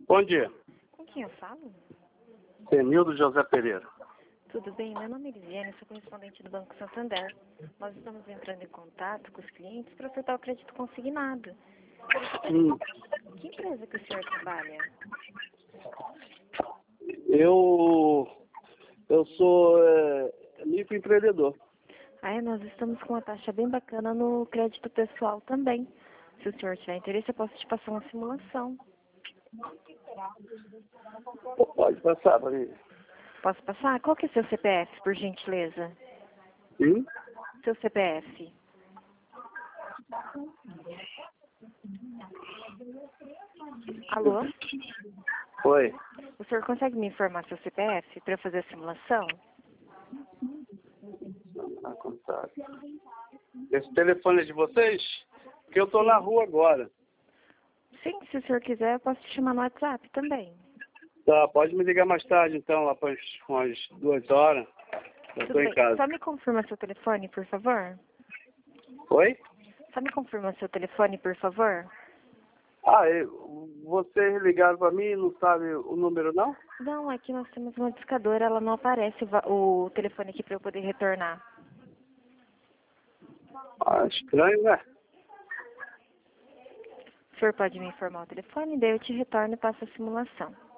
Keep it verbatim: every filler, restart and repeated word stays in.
Bom dia. Com quem eu falo? Senildo José Pereira. Tudo bem? Meu nome é Elisiane, sou correspondente do Banco Santander. Nós estamos entrando em contato com os clientes para ofertar o crédito consignado. Hum, Que empresa que o senhor trabalha? eu, eu sou é, microempreendedor. Ah, é, nós estamos com uma taxa bem bacana no crédito pessoal também. Se o senhor tiver interesse, eu posso te passar uma simulação. Pô, Pode passar para mim. Posso passar? Qual que é seu C P F, por gentileza? Hum? Seu C P F. Alô? Oi. O senhor consegue me informar seu C P F para eu fazer a simulação? Ah, contato. Esse telefone é de vocês? Porque eu estou na rua agora. Sim, se o senhor quiser, eu posso te chamar no WhatsApp também. Tá, pode me ligar mais tarde então, lá para umas duas horas. Eu Tudo estou em bem. casa. Só me confirma seu telefone, por favor. Oi? Só me confirma seu telefone, por favor. Ah, eu, vocês ligaram para mim e não sabe o número não? Não, aqui nós temos uma discadora, ela não aparece o, va- o telefone aqui para eu poder retornar. Ah, estranho, né? O senhor pode me informar o telefone, daí eu te retorno e passo a simulação.